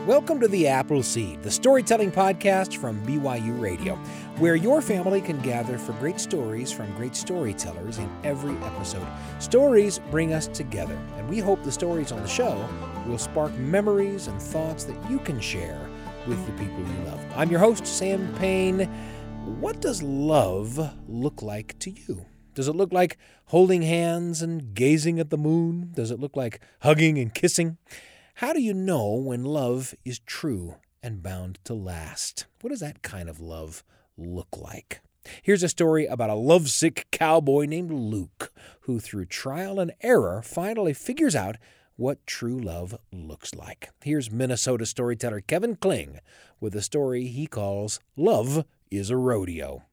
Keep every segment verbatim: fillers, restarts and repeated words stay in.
Welcome to The Appleseed, the storytelling podcast from B Y U Radio, where your family can gather for great stories from great storytellers in every episode. Stories bring us together, and we hope the stories on the show will spark memories and thoughts that you can share with the people you love. I'm your host, Sam Payne. What does love look like to you? Does it look like holding hands and gazing at the moon? Does it look like hugging and kissing? How do you know when love is true and bound to last? What does that kind of love look like? Here's a story about a lovesick cowboy named Luke, who through trial and error finally figures out what true love looks like. Here's Minnesota storyteller Kevin Kling with a story he calls Love is a Rodeo.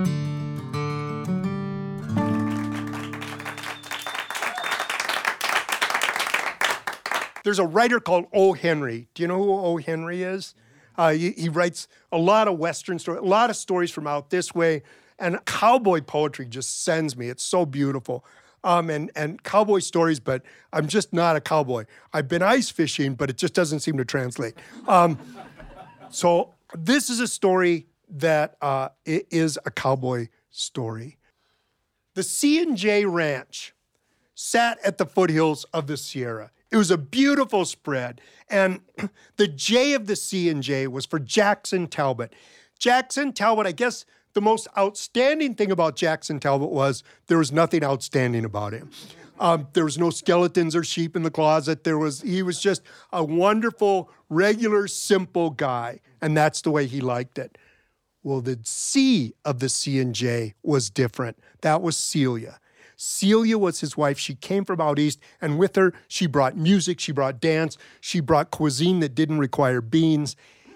There's a writer called O. Henry. Do you know who O. Henry is? Uh, he, he writes a lot of Western stories, a lot of stories from out this way, and cowboy poetry just sends me. It's so beautiful. Um, and, and cowboy stories, but I'm just not a cowboy. I've been ice fishing, but it just doesn't seem to translate. Um, so this is a story that uh, it is a cowboy story. The C and J Ranch sat at the foothills of the Sierra. It was a beautiful spread, and the J of the C and J was for Jackson Talbot. Jackson Talbot, I guess the most outstanding thing about Jackson Talbot was there was nothing outstanding about him. Um, there was no skeletons or sheep in the closet. There was he was just a wonderful, regular, simple guy, and that's the way he liked it. Well, the C of the C and J was different. That was Celia. Celia was his wife. She came from out east, and with her, she brought music, she brought dance, she brought cuisine that didn't require beans.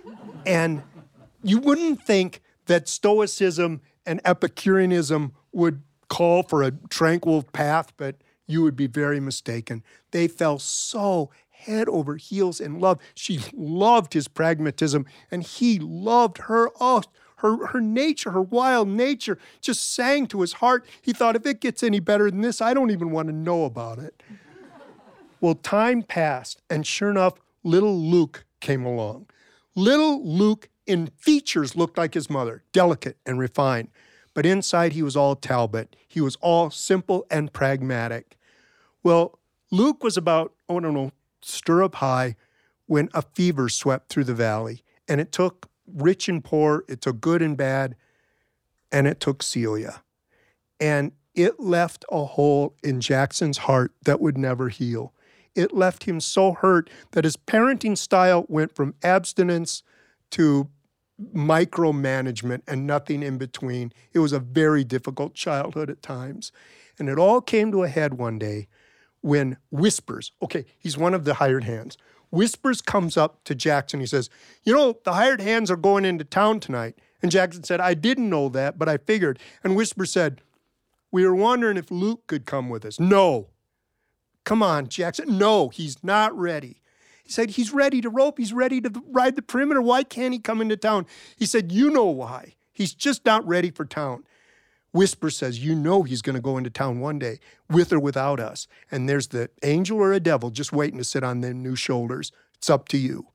And you wouldn't think that Stoicism and Epicureanism would call for a tranquil path, but you would be very mistaken. They fell so head over heels in love. She loved his pragmatism, and he loved her. Oh, Her, her nature, her wild nature just sang to his heart. He thought, if it gets any better than this, I don't even want to know about it. Well, time passed, and sure enough, little Luke came along. Little Luke in features looked like his mother, delicate and refined. But inside, he was all Talbot. He was all simple and pragmatic. Well, Luke was about, oh, I don't know, stirrup high when a fever swept through the valley, and it took rich and poor, it took good and bad, and it took Celia. And it left a hole in Jackson's heart that would never heal. It left him so hurt that his parenting style went from abstinence to micromanagement and nothing in between. It was a very difficult childhood at times. And it all came to a head one day when Whispers, okay, he's one of the hired hands, Whispers comes up to Jackson. He says, you know, the hired hands are going into town tonight. And Jackson said, I didn't know that, but I figured. And Whispers said, we were wondering if Luke could come with us. No. Come on, Jackson. No, he's not ready. He said, he's ready to rope. He's ready to ride the perimeter. Why can't he come into town? He said, you know why. He's just not ready for town. Whisper says, you know he's going to go into town one day, with or without us. And there's the angel or a devil just waiting to sit on them new shoulders. It's up to you.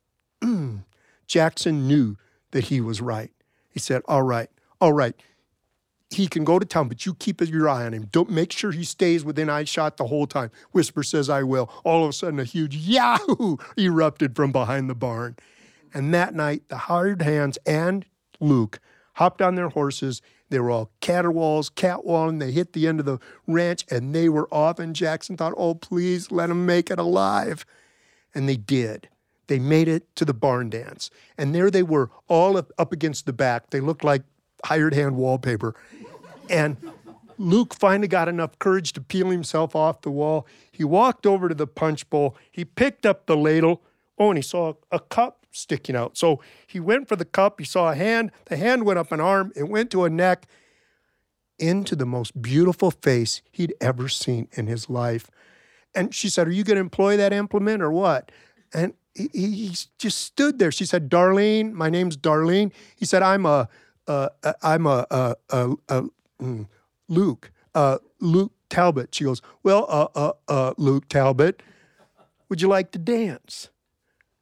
Jackson knew that he was right. He said, all right, all right. He can go to town, but you keep your eye on him. Don't make sure he stays within eye shot the whole time. Whisper says, I will. All of a sudden, a huge yahoo erupted from behind the barn. And that night, the hired hands and Luke hopped on their horses. They were all caterwauls, catwalling. They hit the end of the ranch, and they were off. And Jackson thought, oh, please let them make it alive. And they did. They made it to the barn dance. And there they were, all up, up against the back. They looked like hired hand wallpaper. And Luke finally got enough courage to peel himself off the wall. He walked over to the punch bowl. He picked up the ladle. Oh, and he saw a cup sticking out. So he went for the cup. He saw a hand. The hand went up an arm. It went to a neck. Into the most beautiful face he'd ever seen in his life. And she said, are you going to employ that implement or what? And he, he just stood there. She said, Darlene, my name's Darlene. He said, I'm a, uh, I'm a, a, a, a mm, Luke, uh, Luke Talbot. She goes, well, uh, uh, uh, Luke Talbot, would you like to dance?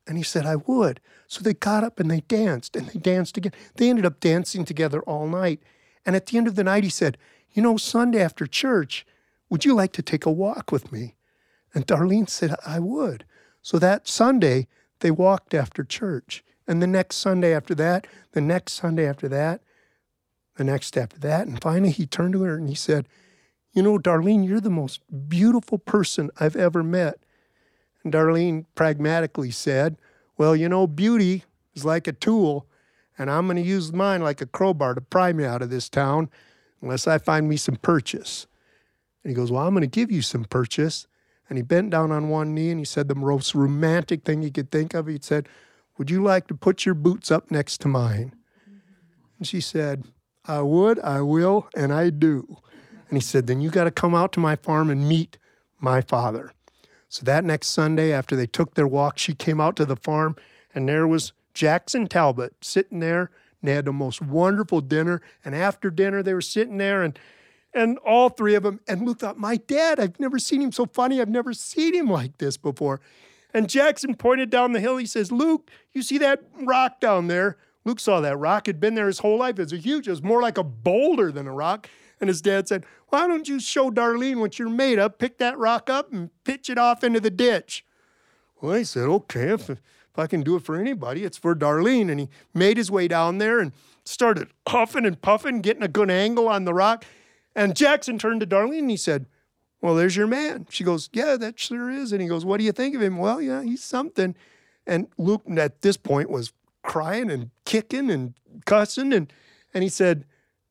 And he said, I would. So they got up and they danced and they danced again. They ended up dancing together all night. And at the end of the night, he said, you know, Sunday after church, would you like to take a walk with me? And Darlene said, I would. So that Sunday, they walked after church. And the next Sunday after that, the next Sunday after that, the next after that. And finally, he turned to her and he said, you know, Darlene, you're the most beautiful person I've ever met. And Darlene pragmatically said, well, you know, beauty is like a tool, and I'm going to use mine like a crowbar to pry me out of this town unless I find me some purchase. And he goes, well, I'm going to give you some purchase. And he bent down on one knee and he said the most romantic thing he could think of. He said, would you like to put your boots up next to mine? And she said, I would, I will, and I do. And he said, then you got to come out to my farm and meet my father. So that next Sunday, after they took their walk, she came out to the farm, and there was Jackson Talbot sitting there, and they had the most wonderful dinner. And after dinner, they were sitting there, and and all three of them, and Luke thought, my dad, I've never seen him so funny. I've never seen him like this before. And Jackson pointed down the hill. He says, Luke, you see that rock down there? Luke saw that rock. It had been there his whole life. It was a huge, it was more like a boulder than a rock. And his dad said, why don't you show Darlene what you're made of, pick that rock up and pitch it off into the ditch? Well, he said, okay, if, if I can do it for anybody, it's for Darlene. And he made his way down there and started huffing and puffing, getting a good angle on the rock. And Jackson turned to Darlene and he said, well, there's your man. She goes, yeah, that sure is. And he goes, what do you think of him? Well, yeah, he's something. And Luke at this point was crying and kicking and cussing. And, and he said,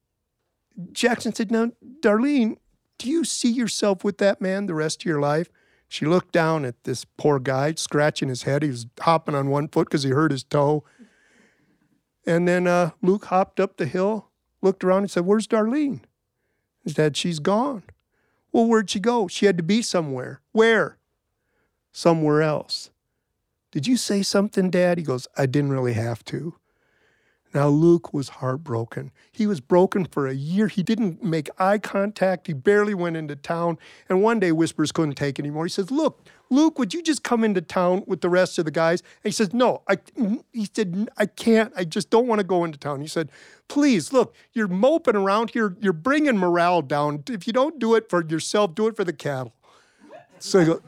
Jackson said, now, Darlene, do you see yourself with that man the rest of your life? She looked down at this poor guy, scratching his head. He was hopping on one foot because he hurt his toe. And then uh, Luke hopped up the hill, looked around and said, where's Darlene? He said, she's gone. Well, where'd she go? She had to be somewhere. Where? Somewhere else. Did you say something, Dad? He goes, I didn't really have to. Now, Luke was heartbroken. He was broken for a year. He didn't make eye contact. He barely went into town. And one day, Whispers couldn't take it anymore. He says, look, Luke, would you just come into town with the rest of the guys? And he says, no, I, he said, I can't. I just don't want to go into town. He said, please, look, you're moping around here. You're bringing morale down. If you don't do it for yourself, do it for the cattle. So he goes,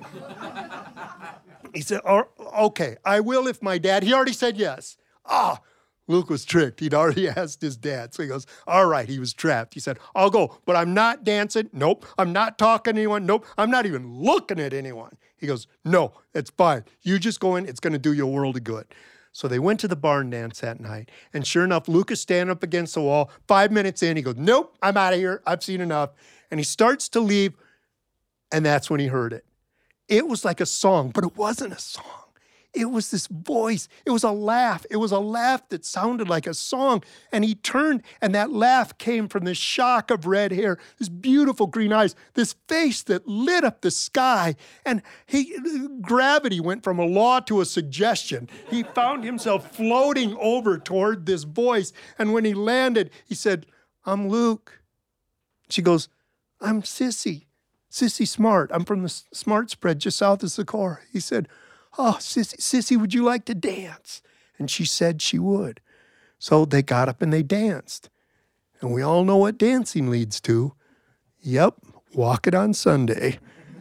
he said, oh, okay, I will if my dad, he already said yes. Ah, Luke was tricked. He'd already asked his dad. So he goes, all right, he was trapped. He said, I'll go, but I'm not dancing. Nope. I'm not talking to anyone. Nope. I'm not even looking at anyone. He goes, no, it's fine. You just go in. It's going to do you a world of good. So they went to the barn dance that night. And sure enough, Luke is standing up against the wall. Five minutes in, he goes, nope, I'm out of here. I've seen enough. And he starts to leave. And that's when he heard it. It was like a song, but it wasn't a song. It was this voice. It was a laugh. It was a laugh that sounded like a song. And he turned, and that laugh came from this shock of red hair, this beautiful green eyes, this face that lit up the sky. And he, gravity went from a law to a suggestion. He found himself floating over toward this voice. And when he landed, he said, I'm Luke. She goes, I'm Sissy, Sissy Smart. I'm from the Smart Spread just south of Socorro. He said, oh, Sissy, Sissy, would you like to dance? And she said she would. So they got up and they danced. And we all know what dancing leads to. Yep, walking on Sunday.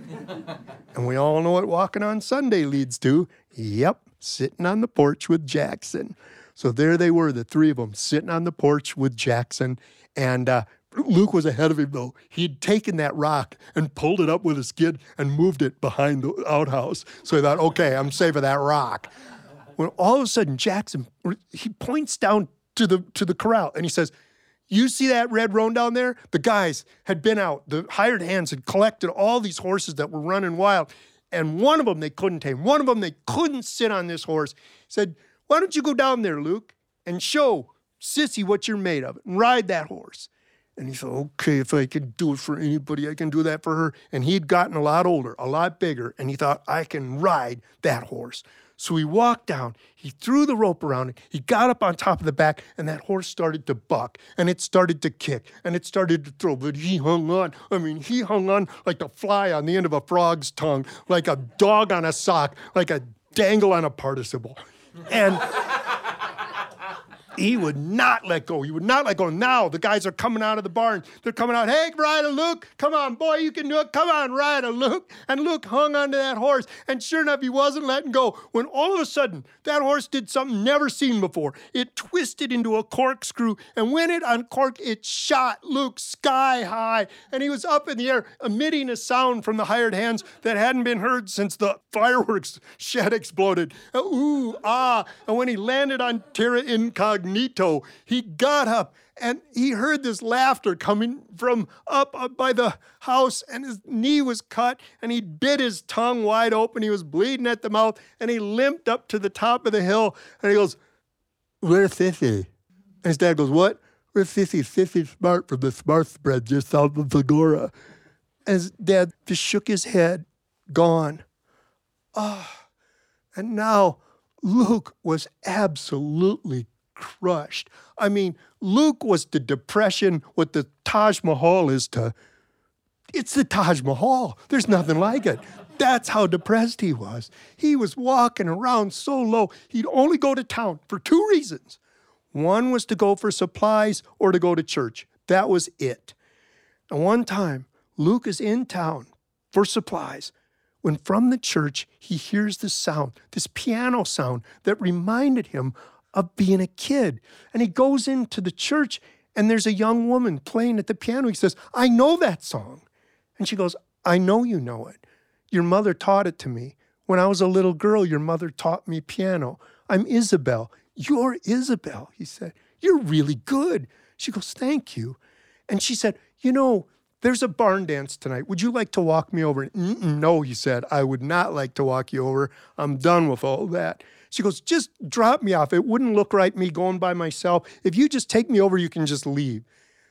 And we all know what walking on Sunday leads to. Yep, sitting on the porch with Jackson. So there they were, the three of them, sitting on the porch with Jackson. And uh, Luke was ahead of him, though. He'd taken that rock and pulled it up with a skid and moved it behind the outhouse. So he thought, okay, I'm saving that rock. When all of a sudden, Jackson, he points down to the to the corral, and he says, you see that red roan down there? The guys had been out. The hired hands had collected all these horses that were running wild, and one of them they couldn't tame. One of them they couldn't sit on this horse. He said, why don't you go down there, Luke, and show Sissy what you're made of, and ride that horse. And he said, okay, if I can do it for anybody, I can do that for her. And he'd gotten a lot older, a lot bigger, and he thought, I can ride that horse. So he walked down, he threw the rope around it, he got up on top of the back, and that horse started to buck, and it started to kick, and it started to throw, but he hung on. I mean, he hung on like a fly on the end of a frog's tongue, like a dog on a sock, like a dangle on a participle. And he would not let go. He would not let go. Now the guys are coming out of the barn. They're coming out, hey, ride a Luke. Come on, boy, you can do it. Come on, ride a Luke. And Luke hung onto that horse. And sure enough, he wasn't letting go. When all of a sudden, that horse did something never seen before. It twisted into a corkscrew. And when it uncorked, it shot Luke sky high. And he was up in the air, emitting a sound from the hired hands that hadn't been heard since the fireworks shed exploded. Ooh, ah. And when he landed on Terra Incognita, he got up and he heard this laughter coming from up, up by the house, and his knee was cut and he bit his tongue wide open. He was bleeding at the mouth and he limped up to the top of the hill and he goes, where's Sissy? And his dad goes, what? Where's Sissy? Sissy's Smart from the Smart Spread just south of Segura. And his dad just shook his head, gone. Ah, oh. And now Luke was absolutely crushed. I mean, Luke was to depression what the Taj Mahal is to, it's the Taj Mahal. There's nothing like it. That's how depressed he was. He was walking around so low. He'd only go to town for two reasons. One was to go for supplies or to go to church. That was it. And one time, Luke is in town for supplies when from the church, he hears this sound, this piano sound that reminded him of being a kid. And he goes into the church and there's a young woman playing at the piano. He says, I know that song. And she goes, I know you know it. Your mother taught it to me. When I was a little girl, your mother taught me piano. I'm Isabel. You're Isabel, he said. You're really good. She goes, thank you. And she said, you know, there's a barn dance tonight. Would you like to walk me over? Mm-mm, no, he said, I would not like to walk you over. I'm done with all that. She goes, just drop me off. It wouldn't look right me going by myself. If you just take me over, you can just leave.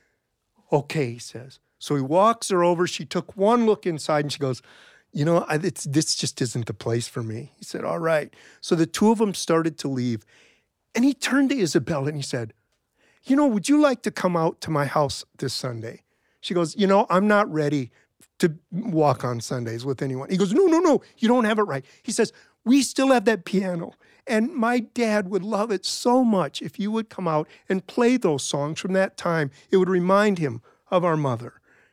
Okay, he says. So he walks her over. She took one look inside and she goes, you know, I, it's, this just isn't the place for me. He said, all right. So the two of them started to leave. And he turned to Isabel and he said, you know, would you like to come out to my house this Sunday? She goes, you know, I'm not ready to walk on Sundays with anyone. He goes, no, no, no, you don't have it right. He says, we still have that piano. And my dad would love it so much if you would come out and play those songs from that time. It would remind him of our mother.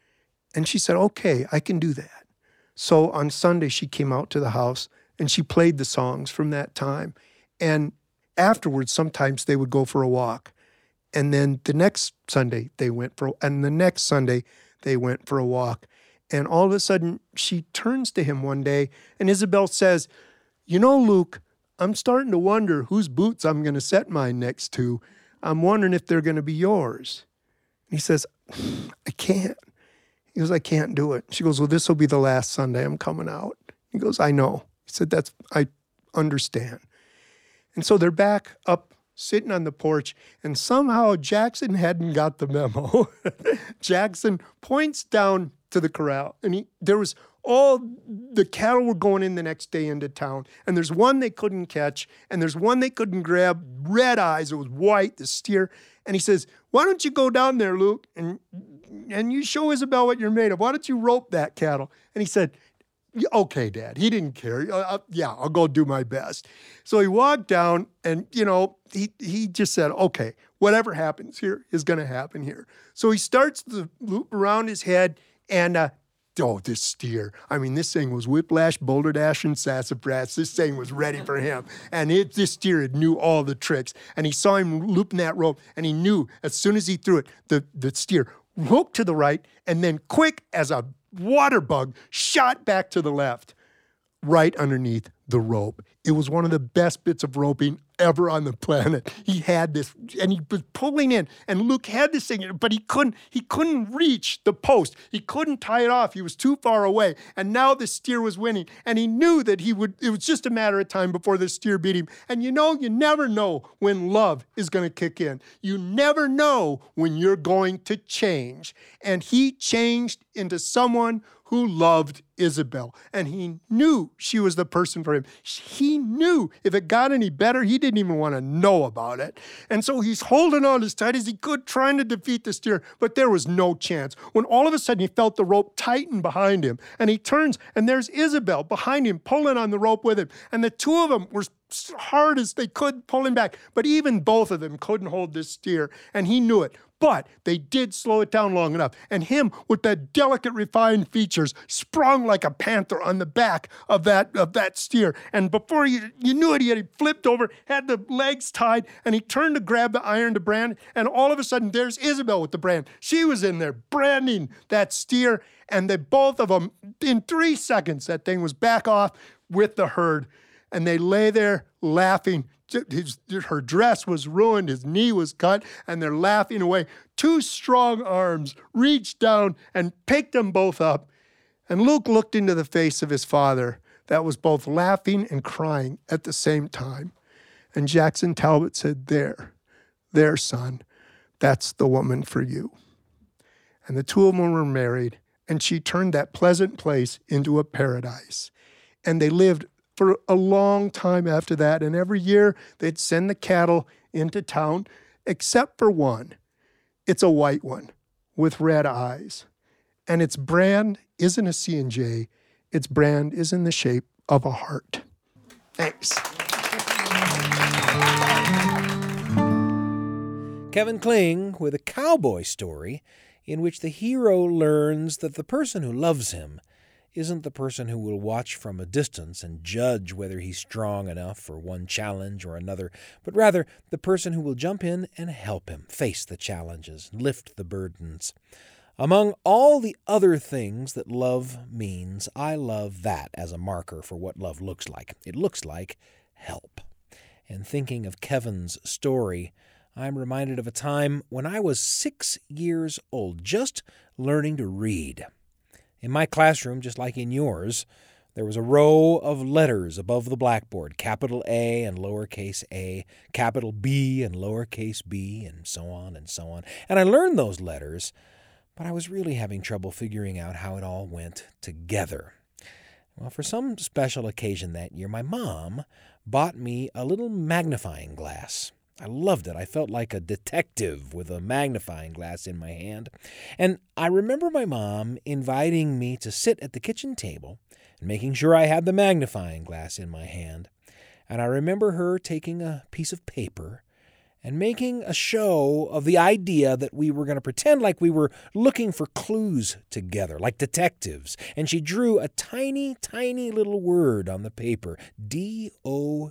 And she said, okay, I can do that. So on Sunday, she came out to the house and she played the songs from that time. And afterwards, sometimes they would go for a walk. And then the next Sunday, they went for, and the next Sunday, they went for a walk. And all of a sudden, she turns to him one day and Isabel says, you know, Luke, I'm starting to wonder whose boots I'm going to set mine next to. I'm wondering if they're going to be yours. And he says, I can't. He goes, I can't do it. She goes, well, this will be the last Sunday I'm coming out. He goes, I know. He said, that's, I understand. And so they're back up sitting on the porch, and somehow Jackson hadn't got the memo. Jackson points down to the corral, and he, there was all the cattle were going in the next day into town, and there's one they couldn't catch, and there's one they couldn't grab, red eyes, it was white, the steer, and he says, why don't you go down there, Luke, and and you show Isabel what you're made of. Why don't you rope that cattle? And he said, okay, Dad. He didn't care. Uh, yeah, I'll go do my best. So he walked down and, you know, he, he just said, okay, whatever happens here is going to happen here. So he starts the loop around his head and, uh, oh, this steer. I mean, this thing was whiplash, boulder dash, and sassafras. This thing was ready for him. And it, this steer knew all the tricks. And he saw him looping that rope, and he knew as soon as he threw it, the, the steer roped to the right, and then quick as a water bug, shot back to the left, right underneath the rope. It was one of the best bits of roping ever on the planet. He had this, and he was pulling in, and Luke had this thing, but he couldn't, he couldn't reach the post. He couldn't tie it off. He was too far away, and now the steer was winning, and he knew that he would, it was just a matter of time before the steer beat him. And you know, you never know when love is going to kick in. You never know when you're going to change. And he changed into someone who loved Isabel, and he knew she was the person for him. He he knew if it got any better, he didn't even want to know about it. And so he's holding on as tight as he could, trying to defeat the steer, but there was no chance. When all of a sudden he felt the rope tighten behind him, and he turns, and there's Isabel behind him, pulling on the rope with him. And the two of them were hard as they could pulling back, but even both of them couldn't hold this steer, and he knew it. But they did slow it down long enough. And him, with that delicate, refined features, sprung like a panther on the back of that of that steer. And before you, you knew it, he had flipped over, had the legs tied, and he turned to grab the iron to brand. And all of a sudden, there's Isabel with the brand. She was in there branding that steer. And they both of them, in three seconds, that thing was back off with the herd. And they lay there laughing. His, her dress was ruined, his knee was cut, and they're laughing away. Two strong arms reached down and picked them both up. And Luke looked into the face of his father that was both laughing and crying at the same time. And Jackson Talbot said, there, there, son, that's the woman for you. And the two of them were married, and she turned that pleasant place into a paradise. And they lived for a long time after that. And every year they'd send the cattle into town, except for one. It's a white one with red eyes. And its brand isn't a C and J. Its brand is in the shape of a heart. Thanks. Kevin Kling with a cowboy story in which the hero learns that the person who loves him isn't the person who will watch from a distance and judge whether he's strong enough for one challenge or another, but rather the person who will jump in and help him face the challenges, lift the burdens. Among all the other things that love means, I love that as a marker for what love looks like. It looks like help. And thinking of Kevin's story, I'm reminded of a time when I was six years old, just learning to read. In my classroom, just like in yours, there was a row of letters above the blackboard, capital A and lowercase a, capital B and lowercase b, and so on and so on. And I learned those letters, but I was really having trouble figuring out how it all went together. Well, for some special occasion that year, my mom bought me a little magnifying glass. I loved it. I felt like a detective with a magnifying glass in my hand. And I remember my mom inviting me to sit at the kitchen table and making sure I had the magnifying glass in my hand. And I remember her taking a piece of paper and making a show of the idea that we were going to pretend like we were looking for clues together, like detectives. And she drew a tiny, tiny little word on the paper, D O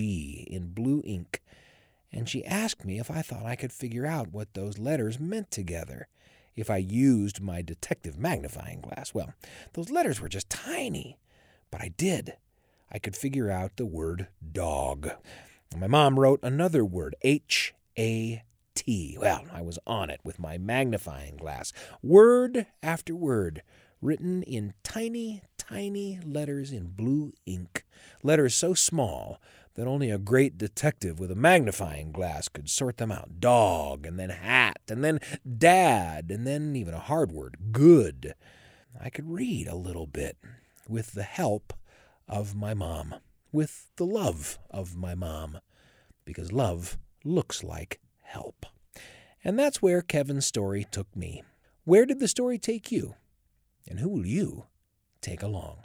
G, in blue ink. And she asked me if I thought I could figure out what those letters meant together if I used my detective magnifying glass. Well, those letters were just tiny, but I did. I could figure out the word dog. And my mom wrote another word, H A T. Well, I was on it with my magnifying glass, word after word, written in tiny, tiny letters in blue ink, letters so small that only a great detective with a magnifying glass could sort them out. Dog, and then hat, and then dad, and then even a hard word, good. I could read a little bit with the help of my mom, with the love of my mom, because love looks like help. And that's where Kevin's story took me. Where did the story take you? And who will you take along?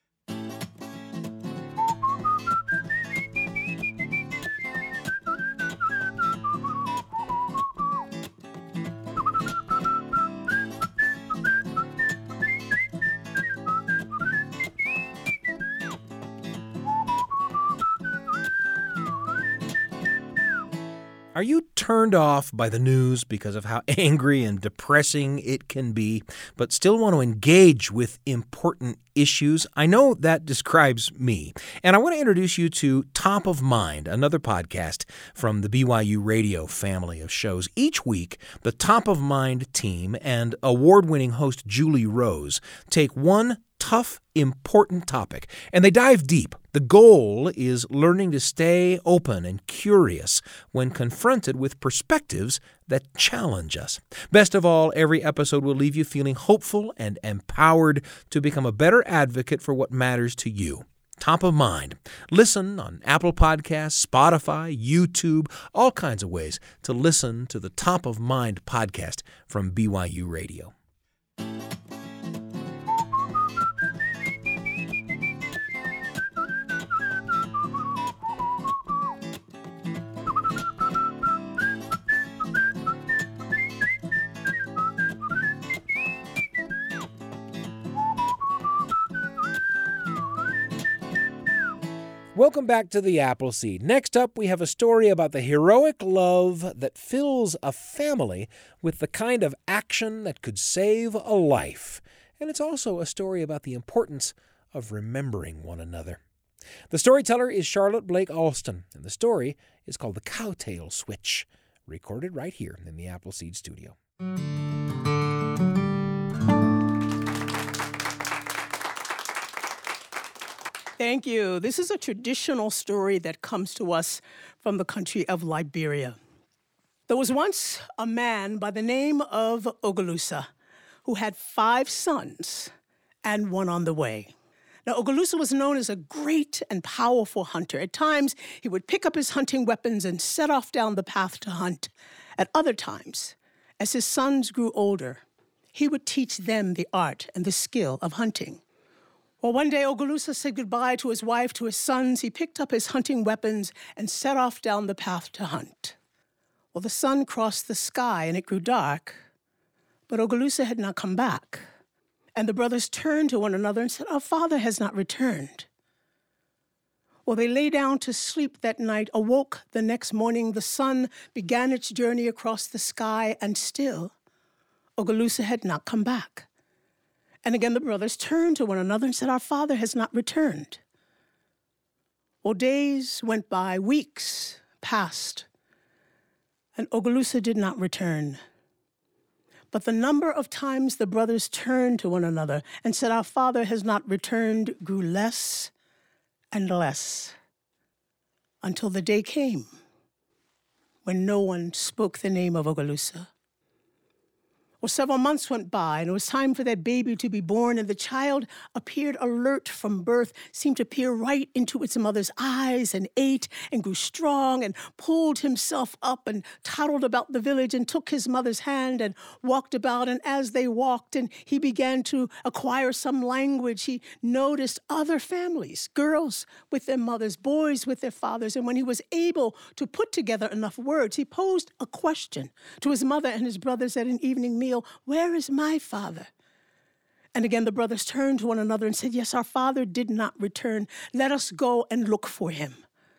Are you turned off by the news because of how angry and depressing it can be, but still want to engage with important issues? I know that describes me. And I want to introduce you to Top of Mind, another podcast from the B Y U Radio family of shows. Each week, the Top of Mind team and award-winning host Julie Rose take one tough, important topic, and they dive deep. The goal is learning to stay open and curious when confronted with perspectives that challenge us. Best of all, every episode will leave you feeling hopeful and empowered to become a better advocate for what matters to you. Top of Mind. Listen on Apple Podcasts, Spotify, YouTube, all kinds of ways to listen to the Top of Mind podcast from B Y U Radio. Welcome back to The Appleseed. Next up, we have a story about the heroic love that fills a family with the kind of action that could save a life. And it's also a story about the importance of remembering one another. The storyteller is Charlotte Blake Alston, and the story is called The Cowtail Switch, recorded right here in the Appleseed studio. Thank you. This is a traditional story that comes to us from the country of Liberia. There was once a man by the name of Ogalusa who had five sons and one on the way. Now, Ogalusa was known as a great and powerful hunter. At times, he would pick up his hunting weapons and set off down the path to hunt. At other times, as his sons grew older, he would teach them the art and the skill of hunting. Well, one day, Ogalusa said goodbye to his wife, to his sons. He picked up his hunting weapons and set off down the path to hunt. Well, the sun crossed the sky and it grew dark, but Ogalusa had not come back. And the brothers turned to one another and said, "Our father has not returned." Well, they lay down to sleep that night, awoke the next morning. The sun began its journey across the sky, and still, Ogalusa had not come back. And again, the brothers turned to one another and said, "Our father has not returned." Well, days went by, weeks passed, and Ogalusa did not return. But the number of times the brothers turned to one another and said, "Our father has not returned," grew less and less, until the day came when no one spoke the name of Ogalusa. Well, several months went by, and it was time for that baby to be born, and the child appeared alert from birth, seemed to peer right into its mother's eyes, and ate, and grew strong, and pulled himself up, and toddled about the village, and took his mother's hand, and walked about. And as they walked, and he began to acquire some language, he noticed other families, girls with their mothers, boys with their fathers. And when he was able to put together enough words, he posed a question to his mother and his brothers at an evening meal: "Where is my father?" And again, the brothers turned to one another and said, "Yes, our father did not return. Let us go and look for him."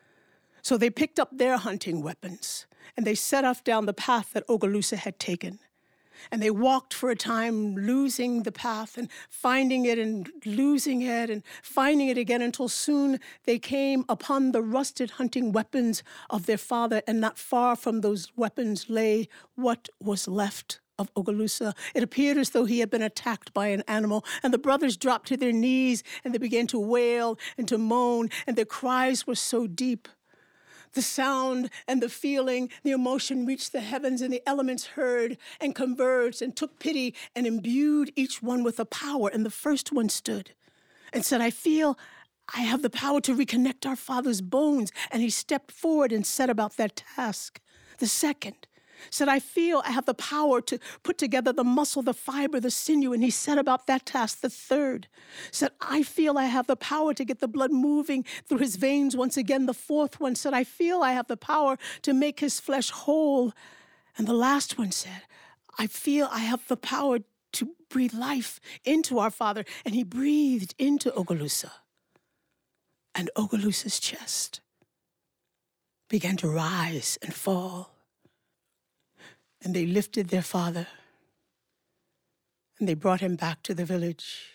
So they picked up their hunting weapons, and they set off down the path that Ogalusa had taken. And they walked for a time, losing the path and finding it and losing it and finding it again, until soon they came upon the rusted hunting weapons of their father. And not far from those weapons lay what was left of Ogalusa. It appeared as though he had been attacked by an animal, and the brothers dropped to their knees and they began to wail and to moan, and their cries were so deep. The sound and the feeling, the emotion reached the heavens, and the elements heard and converged and took pity and imbued each one with a power. And the first one stood and said, "I feel I have the power to reconnect our father's bones." And he stepped forward and set about that task. The second said, "I feel I have the power to put together the muscle, the fiber, the sinew," and he set about that task. The third said, "I feel I have the power to get the blood moving through his veins once again." The fourth one said, "I feel I have the power to make his flesh whole." And the last one said, "I feel I have the power to breathe life into our father." And he breathed into Ogalusa. And Ogalusa's chest began to rise and fall. And they lifted their father, and they brought him back to the village.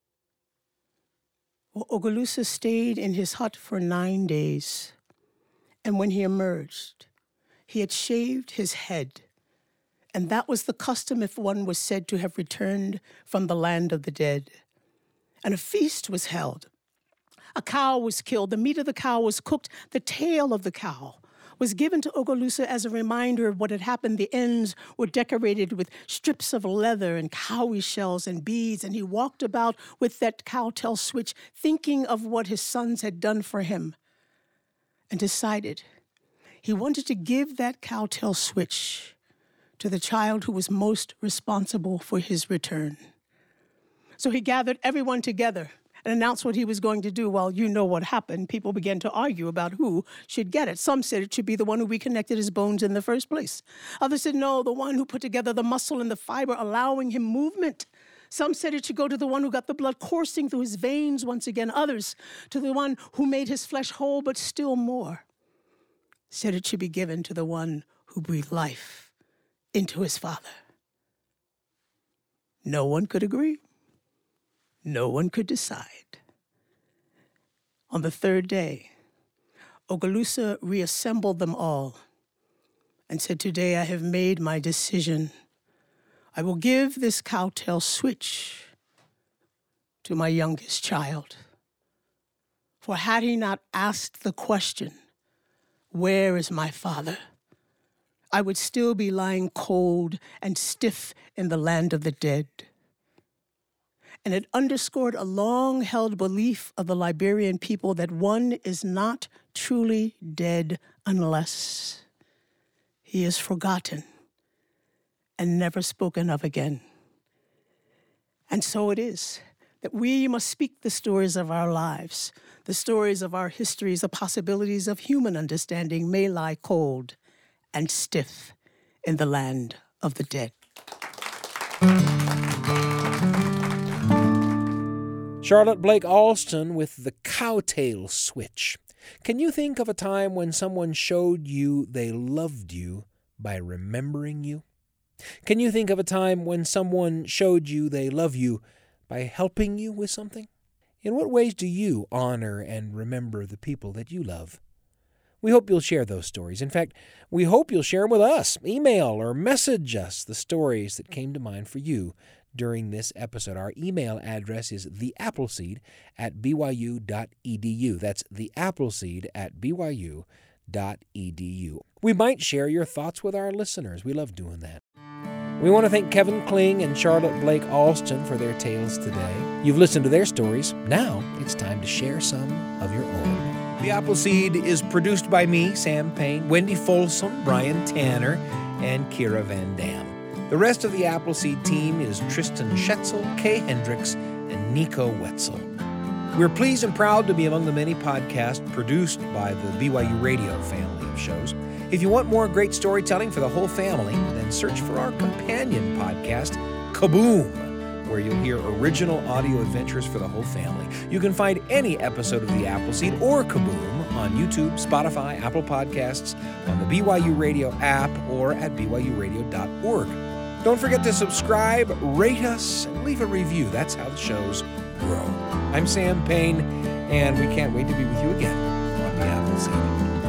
Well, Ogalusa stayed in his hut for nine days, and when he emerged, he had shaved his head, and that was the custom if one was said to have returned from the land of the dead. And a feast was held. A cow was killed. The meat of the cow was cooked. The tail of the cow was given to Ogalusa as a reminder of what had happened. The ends were decorated with strips of leather and cowrie shells and beads, and he walked about with that cowtail switch, thinking of what his sons had done for him, and decided he wanted to give that cowtail switch to the child who was most responsible for his return. So he gathered everyone together and announced what he was going to do. Well, you know what happened. People began to argue about who should get it. Some said it should be the one who reconnected his bones in the first place. Others said, no, the one who put together the muscle and the fiber, allowing him movement. Some said it should go to the one who got the blood coursing through his veins once again. Others to the one who made his flesh whole, but still more said it should be given to the one who breathed life into his father. No one could agree. No one could decide. On the third day, Ogalusa reassembled them all and said, today I have made my decision. I will give this cowtail switch to my youngest child. For had he not asked the question, where is my father? I would still be lying cold and stiff in the land of the dead. And it underscored a long-held belief of the Liberian people that one is not truly dead unless he is forgotten and never spoken of again. And so it is that we must speak the stories of our lives, the stories of our histories, the possibilities of human understanding may lie cold and stiff in the land of the dead. Charlotte Blake Alston with the cowtail switch. Can you think of a time when someone showed you they loved you by remembering you? Can you think of a time when someone showed you they love you by helping you with something? In what ways do you honor and remember the people that you love? We hope you'll share those stories. In fact, we hope you'll share them with us. Email or message us the stories that came to mind for you during this episode. Our email address is theappleseed at b y u dot e d u. That's theappleseed at b y u dot e d u. We might share your thoughts with our listeners. We love doing that. We want to thank Kevin Kling and Charlotte Blake Alston for their tales today. You've listened to their stories. Now it's time to share some of your own. The Appleseed is produced by me, Sam Payne, Wendy Folsom, Brian Tanner, and Kira Van Dam. The rest of the Appleseed team is Tristan Schetzel, Kay Hendricks, and Nico Wetzel. We're pleased and proud to be among the many podcasts produced by the B Y U Radio family of shows. If you want more great storytelling for the whole family, then search for our companion podcast, Kaboom, where you'll hear original audio adventures for the whole family. You can find any episode of The Appleseed or Kaboom on YouTube, Spotify, Apple Podcasts, on the B Y U Radio app, or at b y u radio dot org. Don't forget to subscribe, rate us, and leave a review. That's how the shows grow. I'm Sam Payne, and we can't wait to be with you again on The Appleseed.